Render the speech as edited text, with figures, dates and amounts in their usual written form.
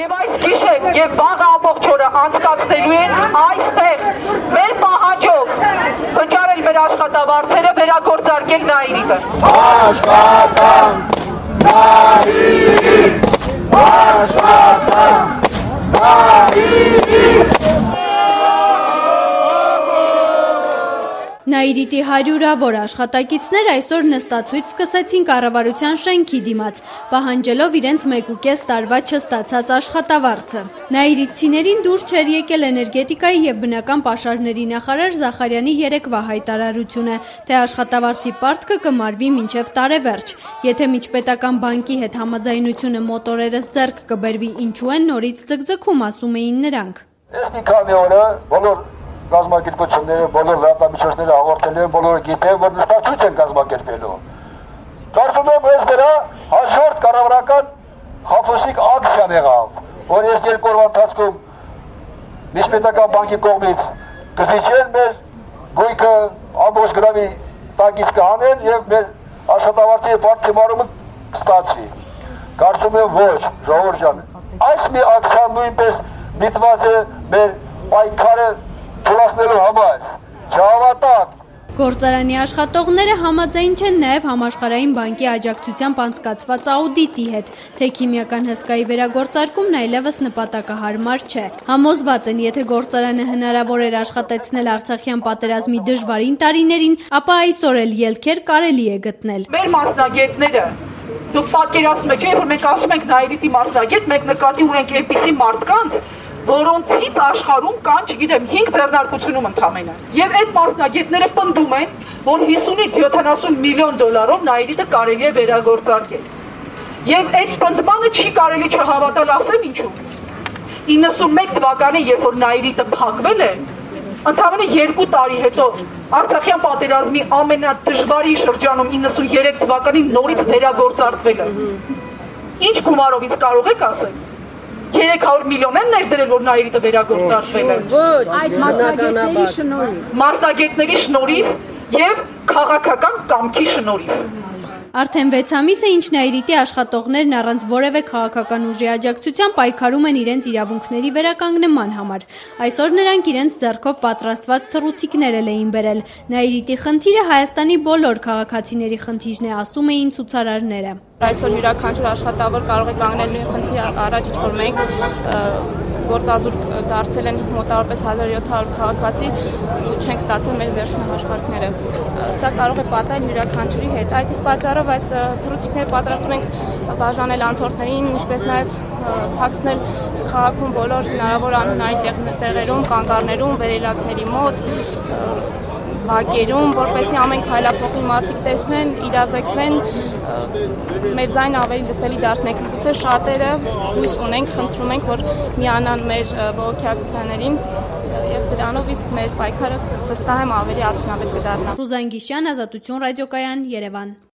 Եվ այս գիշեր եւ վաղ ամբողջ օրը անցկացնելու են այստեղ մեր պահանջով վճարել մեր աշխատավարձերը, վերագործարկել Նաիրիտը։ Աշխատանք, Նաիրիտ, աշխատանք, Նաիրիտ։ Նաիրիտի հարյուրավոր աշխատակիցներ այսօր նստացույց սկսեցին կառավարության շենքի դիմաց, պահանջելով իրենց 1.5 տարվա չստացած աշխատավարձը։ Նաիրիտցիներին դուր չէր եկել էներգետիկայի եւ բնական պաշարների նախարար Զախարյանի երեկվա հայտարարությունը, թե աշխատավարձի պարտքը կմարվի մինչեւ տարեվերջ։ Եթե միջպետական բանկի հետ համաձայնությունը մոտորերս ձեռք կբերվի, ինչու են նորից ձգձգում, ասում էին նրանք։ Ես մի քանի օրը բոլոր կազմակերպությունները, բոլոր լրատվամիջոցները հաղորդել են, բոլորը գիտեն, որ նստացույց են կազմակերպելու։ Կարծում եմ, այս դրա հաջորդ կառավարական խաբուսիկ ակցիան եղավ, որ ես 2 օրվա ընթացքում միջպետական բանկի կողմից կզիջեն մեր գույքը ամբողջ գրավի տակից կհանեն եւ մեր աշխատավարձի պարտքի մարումը կստացվի։ Կարծում եմ ոչ, ժողովուրդ ջան, այս մի ակցիան նույնպես միտված է մեր պայքարը թույլատնելու համար, չհավատան։ Գործարանի աշխատողները համաձայն չեն նաև համաշխարհային բանկի աջակցությամբ անցկացված աուդիտի հետ, թե քիմիական հսկայի վերագործարկումն այլևս նպատակահարմար չէ։ Համոզված են, եթե գործարանը հնարավոր էր աշխատեցնել Արցախյան պատերազմի դժվարին տարիներին, ապա այսօր էլ ելքեր կարելի է գտնել։ Մեր մասնագետները, դուք պատկերացնում եք, որ մենք ասում ենք Նաիրիտի մասնագետ, մենք նկատի ունենք այնպիսի մարդկանց, որոնցից աշխարհում կան, չգիտեմ, 5 ձեռնարկությունում ընդամենը։ Եվ այդ մասնագետները պնդում են, որ 50-ից 70 միլիոն դոլարով Նաիրիտը կարելի է վերագործարկել։ Եվ այդ պնդմանը չի կարելի չհավատալ, ասեմ ինչու։ 91 թվականին, երբ որ Նաիրիտը փակվել է, ընդամենը 2 տարի հետո Արցախյան պատերազմի ամենադժվարի շրջանում 93 թվականին նորից վերագործարկվել է։ Ինչ գումարով ինձ կարող եք ասել։ 300 միլիոն են ներդրել, որ Նաիրիտը վերագործարկվել է։ Ոչ, այդ մասնագետների շնորհիվ եւ քաղաքական կամքի շնորհիվ։ Արդեն 6 ամիս է, ինչ Նաիրիտի աշխատողներն առանց որևէ քաղաքական ուժի աջակցության պայքարում են իրենց իրավունքների վերականգնման համար։ Այսօր նրանք իրենց ձեռքով պատրաստված թռուցիկներ էին բերել։ Նաիրիտի խնդիրը Հայաստանի բոլոր քաղաքացիների խնդիրն է, ասում էին ցուցարարները։ Այսօր յուրաքանչյուր աշխատավոր կարող է կանգնել նույն խնդրի առաջ, ինչ որ մենք գործազուրկ դարձել են մոտավորապես 1700 քաղաքացի ու չենք ստացել մեր վերջին հաշվարկները։ Սա կարող է պատահել յուրաքանչյուրի հետ։ Այդ իսկ պատճառով այս թռուցիկները պատրաստում ենք բաժանել անցորդներին, ինչպես նաև փակցնել քաղաքում բոլոր հնարավոր անհնարին տեղերում, կանգառներում, վերելակների մոտ, բակերում, որպեսզի ամեն քայլափոխի մարդիկ տեսնեն, իրազեկվեն, մեր ձայնը ավելի լսելի դարձնենք։ Գուցե շատերը հույս ունենք, խնդրում ենք, որ միանան մեր բողոքի ակցիաներին եւ դրանով իսկ մեր պայքարը վստահ եմ ավելի արդյունավետ կդառնա։ Ռուզան Գիշյան, Ազատություն ռադիոկայան, Երևան։